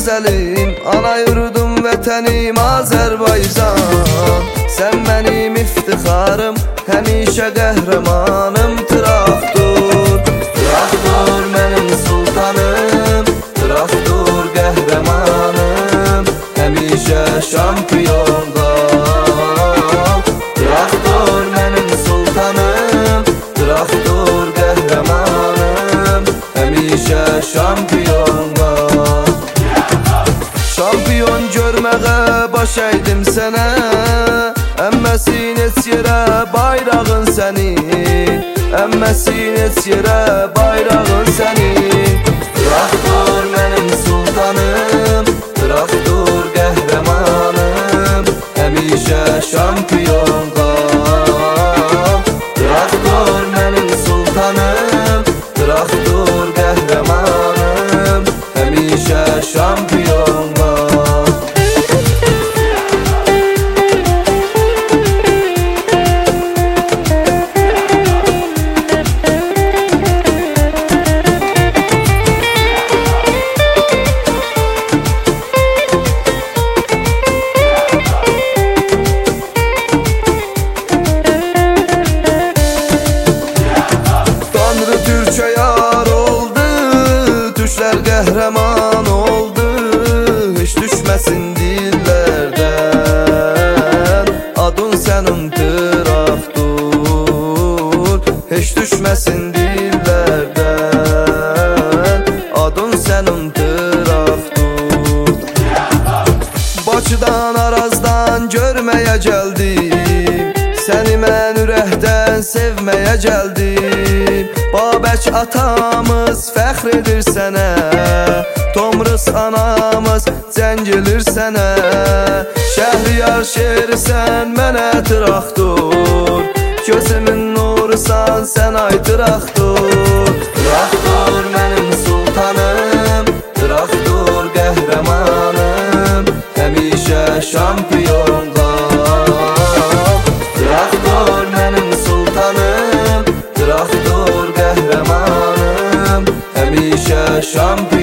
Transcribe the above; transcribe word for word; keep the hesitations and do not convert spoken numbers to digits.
gözəlim, ana yurdum, vətənim Azərbaycan. Sən mənim iftixarım, həmişə qəhrəmanım. Traktor, traktor mənim sultanım, traktor qəhrəmanım, həmişə şampiyonda. Traktor mənim sultanım, traktor qəhrəmanım, həmişə şampiyonda. Şampiyon görməyə baş əydim sənə, əmməsin heç yerə bayrağın sənin, əmməsin heç yerə bayrağın sənin. Traktor mənim sultanım, traktor qəhrəmanım, həmişə şampiyonda. Traktor mənim sultanım, traktor qəhrəmanım, həmişə şampiyonda. Türkçe yar oldu, Türkler qəhrəman oldu, heç düşməsin dillərdən. Adın sənin traktor, heç düşməsin dillərdən. Adın sənin traktor. Bakıdan, Arazdan görməyə gəldim, səni mən ürəkdən sevməyə gəldim. Babək atamız fəxr edir sənə, Tomrus anamız cəng edir sənə. Şəhriyar şeirsən mənə traktor, gözümün nurusan sən ay traktor. Traktor mənim sultanım, traktor qəhrəmanım, həmişə şampiyonda. Traktor mənim sultanım, traktor qəhrəmanım, həmişə şampiyon.